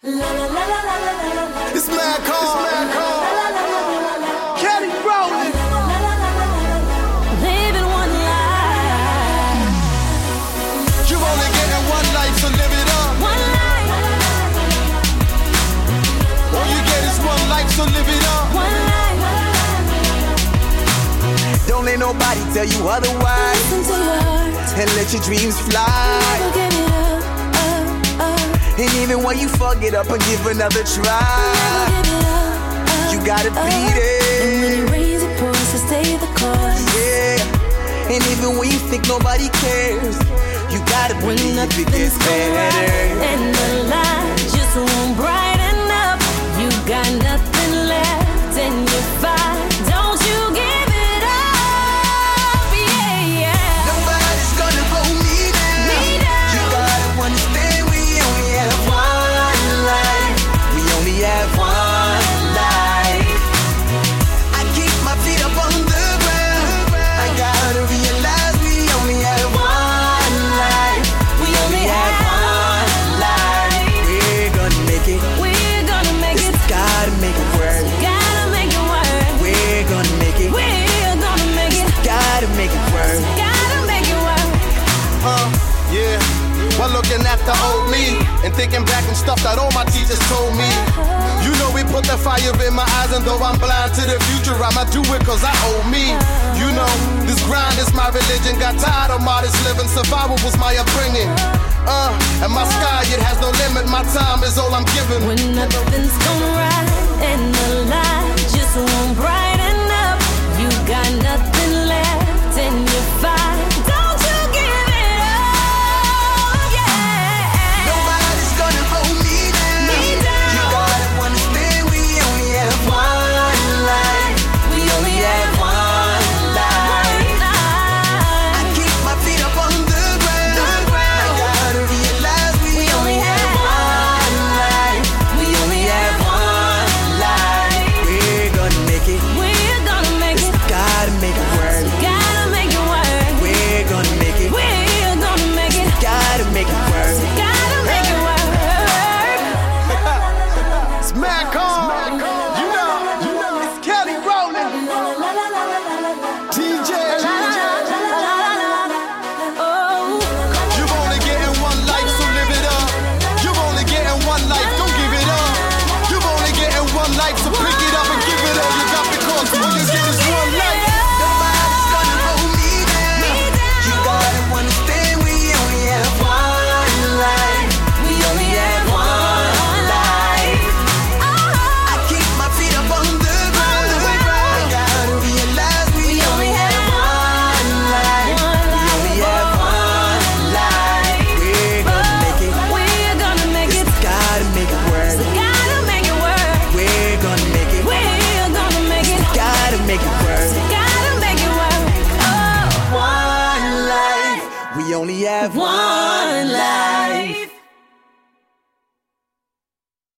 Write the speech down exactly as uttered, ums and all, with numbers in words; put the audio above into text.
It's mad calm, mad calm. Kelly Rowland. Living one life. You only getting one life, so live it up. One life. All you get is one life, so live it up. One life. Don't let nobody tell you otherwise. Listen to your heart. And let your dreams fly. Never give it up, up, up. And even when you fuck it up and give another try, Never give it up, up, you gotta up. beat And when it. it rains, it pours, so stay the course. Yeah. And even when you think nobody cares, you gotta When believe it nothing's gets going right better. and the light just won't brighten up, you got nothing left and you're fine. Don't you give it up, yeah, yeah. Nobody's gonna hold me down. Me down. You gotta understand we only have one life. We only have one life. I keep my feet up on the ground. I gotta realize we only have one life. We only have one life. We're gonna make it. We're gonna make it. Gotta make it work. Gotta make it work. We're gonna make it. We're gonna make it. Gotta make it work. Gotta make it work. Uh, yeah. While looking at the old me and thinking back on stuff that all my teachers told me. You know we put the fire in my eyes, and though I'm blind to the future, I'ma do it cause I owe me. You know, this grind is my religion. Got tired of modest living, survival was my upbringing. Uh, and my sky, it has no limit, my time is all I'm given. When nothing's gonna right and the light just won't brighten up, you got nothing left and you're fine. Don't you give it up, yeah. Nobody's gonna hold me down. Me down. You gotta understand we only have one life. We only have one life. I keep my feet up on the ground. I gotta realize we, We only only have have one life. We only have one life. We're gonna make it. We're gonna make it. Gotta make it work. Gotta make it work. We're gonna make it. We're gonna make it. Gotta make it work. Gotta make it work. It's mad calm. You know, you know, it's Kelly Rowland. D J. Oh. You're only getting one life, so live it up. You're only getting one life, don't give it up. You're only getting one life, so pick it up and give it all you got, because all you get is one life. Nobody's gonna hold me down. You gotta understand we only have one life. We only have one life. I keep my feet up on the ground. I gotta realize we only have one life. We only have one life. We're gonna make it. We're gonna make it. Gotta make it work. Gotta make it work. We're gonna make it. We're gonna make it. Gotta make it work. Gotta make it work. Oh. One life. We only have one.